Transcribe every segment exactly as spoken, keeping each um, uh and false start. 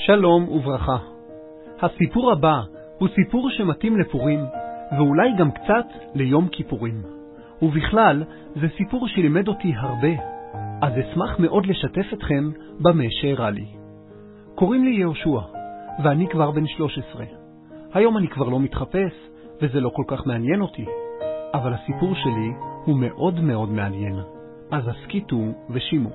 שלום וברכה. הסיפור הבא הוא סיפור שמתאים לפורים, ואולי גם קצת ליום כיפורים. ובכלל, זה סיפור שלימד אותי הרבה, אז אשמח מאוד לשתף אתכם במה שאירע לי. קוראים לי יהושע, ואני כבר בן שלוש עשרה. היום אני כבר לא מתחפש, וזה לא כל כך מעניין אותי. אבל הסיפור שלי הוא מאוד מאוד מעניין, אז הסכיתו ושימו.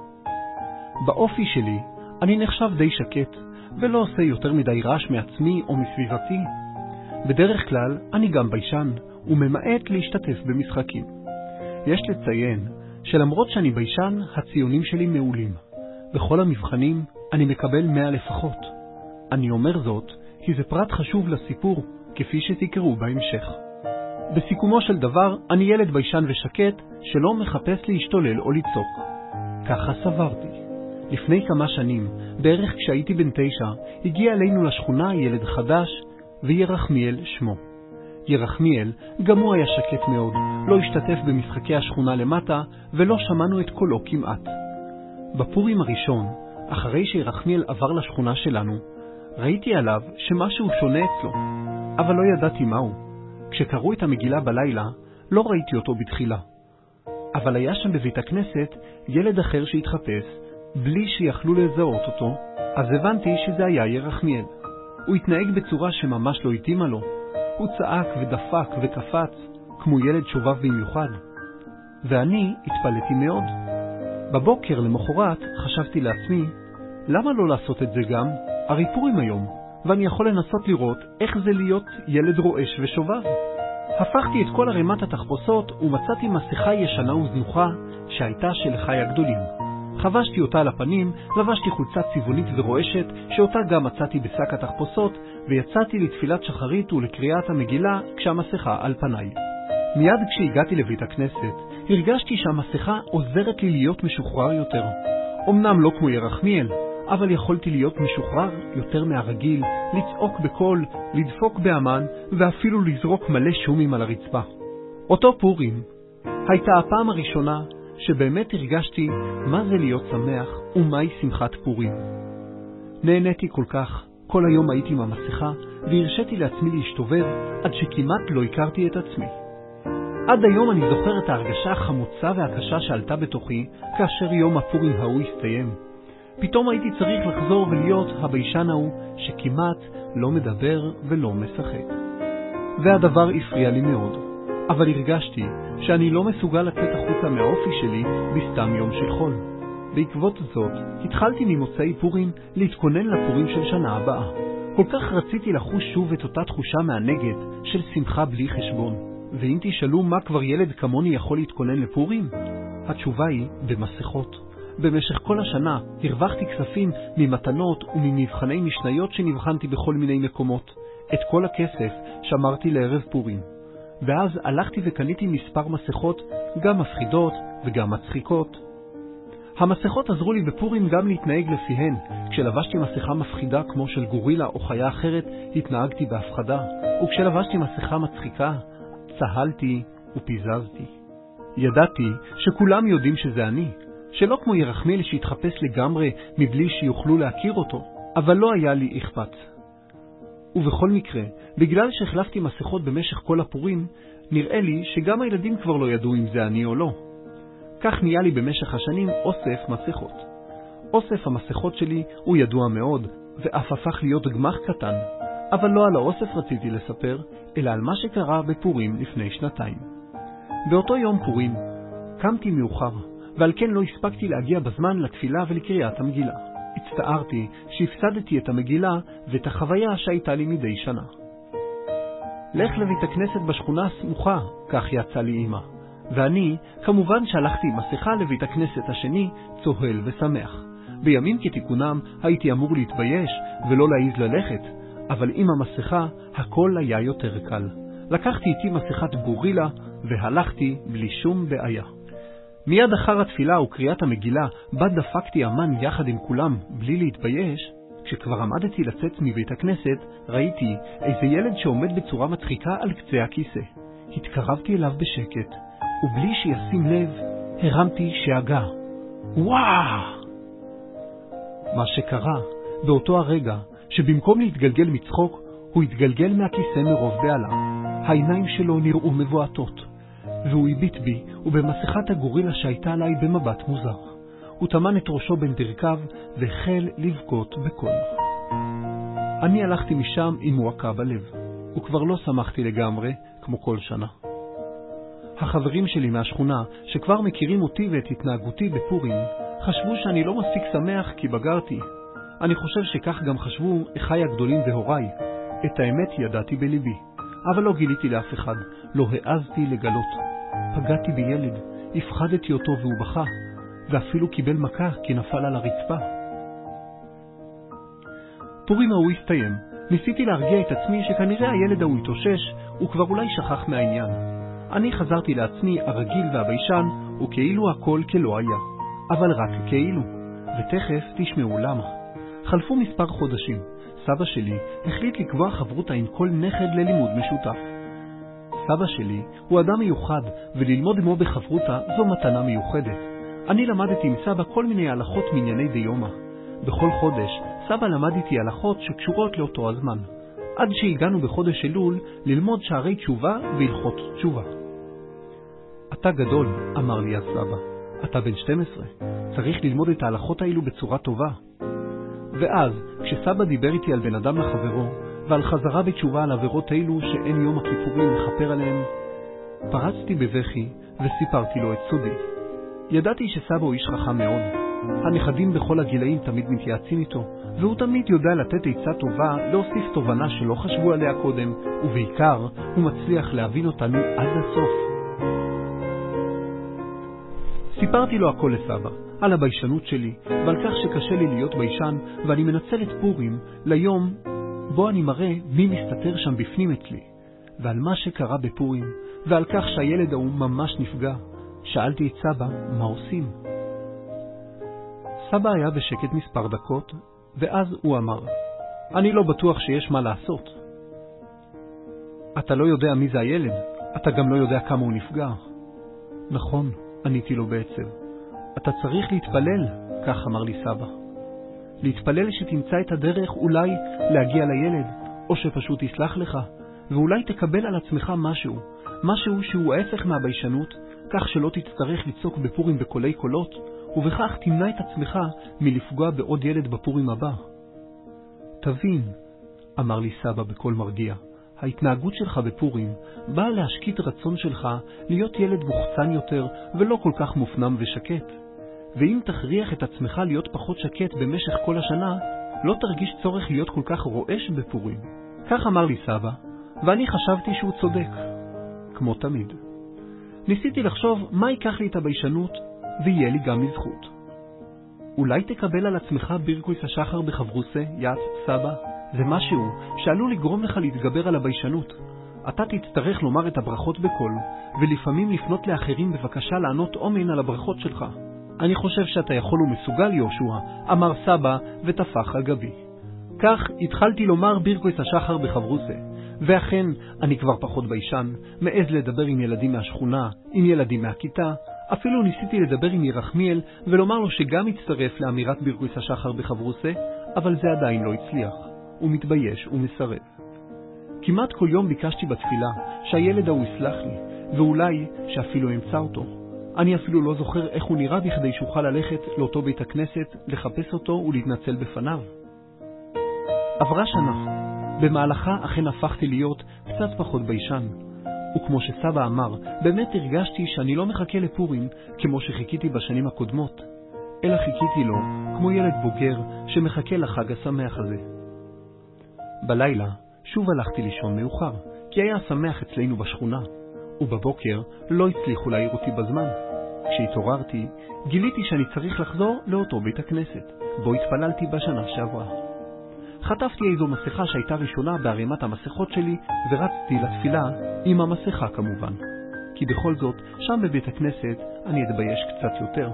באופי שלי אני נחשב די שקט, ולא עושה יותר מדי רעש מעצמי או מסביבתי. בדרך כלל אני גם ביישן, וממעט להשתתף במשחקים. יש לציין שלמרות שאני ביישן, הציונים שלי מעולים. בכל המבחנים אני מקבל מאה לפחות. אני אומר זאת כי זה פרט חשוב לסיפור, כפי שתקראו בהמשך. בסיכומו של דבר, אני ילד ביישן ושקט שלא מחפש להשתולל או לצוק. ככה סברתי. לפני כמה שנים, בערך כשהייתי בן תשע, הגיע אלינו לשכונה ילד חדש, וירחמיאל שמו. ירחמיאל גם הוא היה שקט מאוד, לא השתתף במשחקי השכונה למטה, ולא שמענו את קולו כמעט. בפורים הראשון, אחרי שירחמיאל עבר לשכונה שלנו, ראיתי עליו שמשהו שונה אצלו, אבל לא ידעתי מהו. כשקראו את המגילה בלילה, לא ראיתי אותו בתחילה. אבל היה שם בבית הכנסת ילד אחר שהתחפש, בלי שיכלו לזהות אותו, אז הבנתי שזה היה ירחמיאל. הוא התנהג בצורה שממש לא התאימה לו. הוא צעק ודפק וקפץ, כמו ילד שובב במיוחד. ואני התפלאתי מאוד. בבוקר למחרת חשבתי לעצמי, למה לא לעשות את זה גם? הרי פורים היום, ואני יכול לנסות לראות איך זה להיות ילד רועש ושובב. הפכתי את כל ערימת התחפושות ומצאתי מסכה ישנה וזנוחה שהייתה של אחי הגדולים. חבשתי אותה על הפנים, לבשתי חולצה צבעונית ורועשת שאותה גם מצאתי בשק התחפושות, ויצאתי לתפילת שחרית ולקריאת המגילה כשהמסכה על פניי. מיד כשהגעתי לבית הכנסת, הרגשתי שהמסכה עוזרת לי להיות משוחרר יותר. אמנם לא כמו ירחמיאל, אבל יכולתי להיות משוחרר יותר מהרגיל, לצעוק בקול, לדפוק באמן, ואפילו לזרוק מלא שומים על הרצפה. אותו פורים הייתה הפעם הראשונה שבאמת הרגשתי מה זה להיות שמח ומהי שמחת פורים. נהניתי כל כך, כל היום הייתי עם המסכה, והרשיתי לעצמי להשתובב עד שכמעט לא הכרתי את עצמי. עד היום אני זוכר את ההרגשה החמוצה והקשה שעלתה בתוכי כאשר יום הפורים ההוא הסתיים. פתאום הייתי צריך לחזור ולהיות הביישן ההוא שכמעט לא מדבר ולא משחק. והדבר הפריע לי מאוד, אבל הרגשתי שאני לא מסוגל לצאת החוצה מהאופי שלי בסתם יום של חול. בעקבות זאת, התחלתי ממוצאי פורים להתכונן לפורים של שנה הבאה. כל כך רציתי לחוש שוב את אותה תחושה מהנגד של שמחה בלי חשבון. ואם תשאלו מה כבר ילד כמוני יכול להתכונן לפורים? התשובה היא במסכות. במשך כל השנה הרווחתי כספים ממתנות וממבחני משניות שנבחנתי בכל מיני מקומות. את כל הכסף שמרתי לערב פורים. ואז הלכתי וקניתי מספר מסכות, גם מפחידות וגם מצחיקות. המסכות עזרו לי בפורים גם להתנהג לפיהן. כשלבשתי מסכה מפחידה כמו של גורילה או חיה אחרת, התנהגתי בהפחדה. וכשלבשתי מסכה מצחיקה, צהלתי ופיזזתי. ידעתי שכולם יודעים שזה אני, שלא כמו ירחמיאל שהתחפש לגמרי מבלי שיוכלו להכיר אותו, אבל לא היה לי אכפת. ובכל מקרה, בגלל שהחלפתי מסכות במשך כל הפורים, נראה לי שגם הילדים כבר לא ידעו אם זה אני או לא. כך נהיה לי במשך השנים אוסף מסכות. אוסף המסכות שלי הוא ידוע מאוד, ואף הפך להיות גמח קטן, אבל לא על האוסף רציתי לספר, אלא על מה שקרה בפורים לפני שנתיים. באותו יום פורים, קמתי מאוחר, ועל כן לא הספקתי להגיע בזמן לתפילה ולקריאת המגילה. הצטערתי שהפסדתי את המגילה ואת החוויה שהייתה לי מדי שנה. לך לבית הכנסת בשכונה הסמוכה, כך יצא לי אמא. ואני, כמובן שהלכתי עם מסכה לבית הכנסת השני, צוהל ושמח. בימים כתיקונם הייתי אמור להתבייש ולא להעיז ללכת, אבל עם המסכה הכל היה יותר קל. לקחתי איתי מסכת גורילה והלכתי בלי שום בעיה. מיד אחר התפילה וקריאת המגילה, בה דפקתי אמן יחד עם כולם בלי להתבייש. כשכבר עמדתי לצאת מבית הכנסת, ראיתי איזה ילד שעומד בצורה מצחיקה על קצה הכיסא. התקרבתי אליו בשקט, ובלי שישים לב, הרמתי שאגה. וואו! מה שקרה, באותו הרגע, שבמקום להתגלגל מצחוק, הוא התגלגל מהכיסא מרוב בעלה. העיניים שלו נראו מבועטות, והוא הביט בי, ובמסכת הגורילה שהייתה עליי במבט מוזר. הוא תמן את ראשו בין ברכיו, והחל לבכות בקול. אני הלכתי משם עם מועקה בלב, וכבר לא שמחתי לגמרי, כמו כל שנה. החברים שלי מהשכונה, שכבר מכירים אותי ואת התנהגותי בפורים, חשבו שאני לא מספיק שמח כי בגרתי. אני חושב שכך גם חשבו אחי הגדולים והוריי. את האמת ידעתי בליבי, אבל לא גיליתי לאף אחד, לא העזתי לגלות. פגעתי בילד, הפחדתי אותו והוא בכה, ואפילו קיבל מכה כי נפל על הרצפה. פורים ההוא הסתיים. ניסיתי להרגיע את עצמי שכנראה הילד ההוא התאושש, וכבר אולי שכח מהעניין. אני חזרתי לעצמי הרגיל והביישן, וכאילו הכל כלא היה. אבל רק כאילו, ותכף תשמעו למה. חלפו מספר חודשים. סבא שלי החליט לקבוע חברותה עם כל נכד ללימוד משותף. סבא שלי הוא אדם מיוחד, וללמוד עמו בחברותה זו מתנה מיוחדת. אני למדתי עם סבא כל מיני הלכות מענייני דיומא. בכל חודש סבא למד איתי הלכות שקשורות לאותו הזמן, עד שהגענו בחודש אלול ללמוד שערי תשובה והלכות תשובה. אתה גדול, אמר לי הסבא, אתה בן שתים עשרה, צריך ללמוד את ההלכות האלו בצורה טובה. ואז, כשסבא דיבר איתי על בן אדם לחברו, ועל חזרה בתשובה על עבירות אלו שאין יום הכיפורים לחפר עליהם, פרצתי בבכי וסיפרתי לו את סודי. ידעתי שסבא הוא איש חכם מאוד. הנכדים בכל הגילאים תמיד מתייעצים איתו, והוא תמיד יודע לתת עצה טובה, להוסיף תובנה שלא חשבו עליה קודם, ובעיקר הוא מצליח להבין אותנו עד הסוף. סיפרתי לו הכל לסבא, על הביישנות שלי, ועל כך שקשה לי להיות ביישן, ואני מנצל את פורים ליום בו אני מראה מי מסתתר שם בפנים אצלי, ועל מה שקרה בפורים, ועל כך שהילד ההוא ממש נפגע. שאלתי את סבא, מה עושים? סבא היה בשקט מספר דקות, ואז הוא אמר, אני לא בטוח שיש מה לעשות. אתה לא יודע מי זה הילד, אתה גם לא יודע כמה הוא נפגע. נכון, עניתי לו בעצב. אתה צריך להתפלל, כך אמר לי סבא. להתפלל שתמצא את הדרך אולי להגיע לילד, או שפשוט יסלח לך, ואולי תקבל על עצמך משהו, משהו שהוא ההפך מהביישנות, כך שלא תצטרך לצעוק בפורים בקולי קולות, ובכך תמנע את עצמך מלפגוע בעוד ילד בפורים הבא. תבין, אמר לי סבא בקול מרגיע, ההתנהגות שלך בפורים באה להשקיט רצון שלך להיות ילד מוחצן יותר ולא כל כך מופנם ושקט. ואם תכריח את עצמך להיות פחות שקט במשך כל השנה, לא תרגיש צורך להיות כל כך רועש בפורים. כך אמר לי סבא, ואני חשבתי שהוא צודק, כמו תמיד. ניסיתי לחשוב מה ייקח לי את הביישנות, ויהיה לי גם מזכות. אולי תקבל על עצמך בירקויס השחר בחברוסה, יעץ סבא? זה משהו שעלול לגרום לך להתגבר על הביישנות. אתה תצטרך לומר את הברכות בקול, ולפעמים לפנות לאחרים בבקשה לענות אומן על הברכות שלך. אני חושב שאתה יכול ומסוגל, יהושע, אמר סבא ותפח על גבי. כך התחלתי לומר בירקויס השחר בחברוסה, ואכן אני כבר פחות ביישן, מעז לדבר עם ילדים מהשכונה, עם ילדים מהכיתה, אפילו ניסיתי לדבר עם ירחמיאל ולומר לו שגם יצטרף לאמירת בירקויס השחר בחברוסה, אבל זה עדיין לא הצליח. הוא מתבייש ומסרב. כמעט כל יום ביקשתי בתפילה שהילד ההוא יסלח לי, ואולי שאפילו אמצא אותו. אני אפילו לא זוכר איך הוא נראה בכדי שאוכל ללכת לאותו בית הכנסת, לחפש אותו ולהתנצל בפניו. עברה שנה. במהלכה אכן הפכתי להיות קצת פחות ביישן. וכמו שסבא אמר, באמת הרגשתי שאני לא מחכה לפורים כמו שחיכיתי בשנים הקודמות, אלא חיכיתי לו כמו ילד בוגר שמחכה לחג השמח הזה. בלילה שוב הלכתי לישון מאוחר, כי היה שמח אצלנו בשכונה, ובבוקר לא הצליחו להעיר אותי בזמן. כשהתעוררתי, גיליתי שאני צריך לחזור לאותו בית הכנסת, בו התפללתי בשנה שעברה. חטפתי איזו מסכה שהייתה ראשונה בערימת המסכות שלי, ורצתי לתפילה עם המסכה כמובן. כי בכל זאת, שם בבית הכנסת אני אתבייש קצת יותר.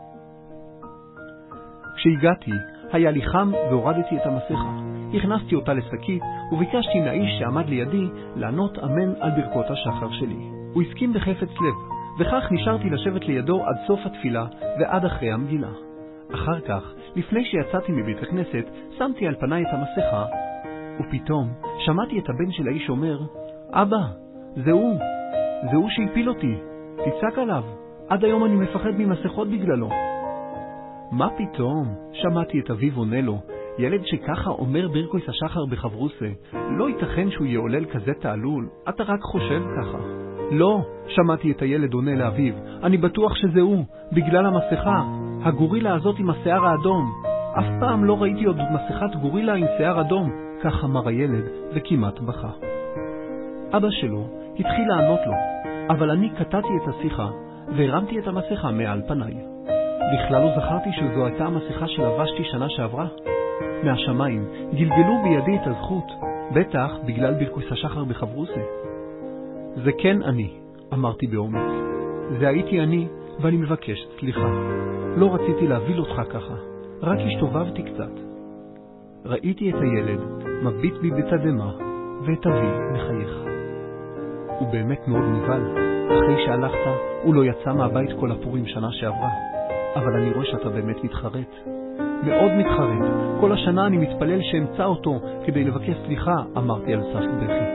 כשהגעתי, היה לי חם והורדתי את המסכה. הכנסתי אותה לשקית וביקשתי מהאיש שעמד לידי לענות אמן על ברכות השחר שלי. הוא הסכים בחפץ לב, וכך נשארתי לשבת לידו עד סוף התפילה ועד אחרי המגילה. אחר כך, לפני שיצאתי מבית הכנסת, שמתי על פניי את המסכה, ופתאום שמעתי את הבן של האיש אומר, אבא, זה הוא, זה הוא שהפיל אותי, תצעק עליו, עד היום אני מפחד ממסכות בגללו. מה פתאום? שמעתי את אביו עונה לו, ילד שככה אומר ברכויס השחר בחברוסה, לא ייתכן שהוא יעולל כזה תעלול, אתה רק חושב ככה. לא, שמעתי את הילד עונה לאביו, אני בטוח שזה הוא, בגלל המסכה, הגורילה הזאת עם השיער האדום. אף פעם לא ראיתי עוד מסכת גורילה עם שיער אדום, כך אמר הילד וכמעט בכה. אבא שלו התחיל לענות לו, אבל אני קטעתי את השיחה והרמתי את המסכה מעל פניי. בכלל לא זכרתי שזו הייתה המסכה שלבשתי שנה שעברה. מהשמיים גלגלו בידי את הזכות, בטח בגלל ברכוס השחר בחברוסה. זה כן אני, אמרתי באומץ. זה הייתי אני ואני מבקש סליחה. לא רציתי להביל אותך ככה, רק השתובבתי קצת. ראיתי את הילד מביט בי בתדהמה ואת אבי מחייך. הוא באמת מאוד נבהל. אחרי שהלכת הוא לא יצא מהבית כל הפורים שנה שעברה. אבל אני רואה שאתה באמת מתחרט. מאוד מתחרט. כל השנה אני מתפלל שאמצא אותו כדי לבקש סליחה, אמרתי על סף בכי.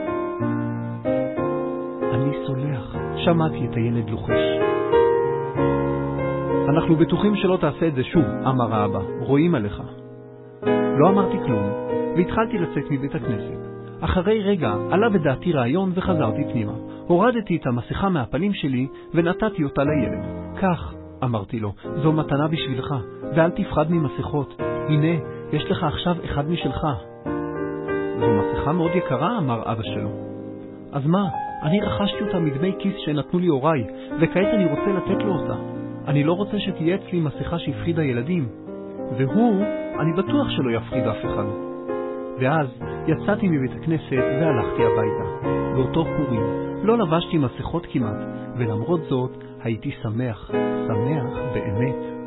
אני סולח. שמעתי את הילד לוחש. אנחנו בטוחים שלא תעשה את זה שוב, אמר האבא. רואים עליך. לא אמרתי כלום, והתחלתי לצאת מבית הכנסת. אחרי רגע עלה בדעתי רעיון וחזרתי פנימה. הורדתי את המסכה מהפנים שלי ונתתי אותה לילד. כך, אמרתי לו, זו מתנה בשבילך, ואל תפחד ממסכות. הנה, יש לך עכשיו אחד משלך. זו מסכה מאוד יקרה, אמר אבא שלו. אז מה? אני רכשתי אותה מדמי כיס שנתנו לי הוריי, וכעת אני רוצה לתת לו אותה. אני לא רוצה שתהיה אצלי מסכה שהפחידה ילדים. והוא, אני בטוח שלא יפחיד אף אחד. ואז יצאתי מבית הכנסת והלכתי הביתה. באותו פורים לא לבשתי מסכות כמעט, ולמרות זאת הייתי שמח, שמח באמת.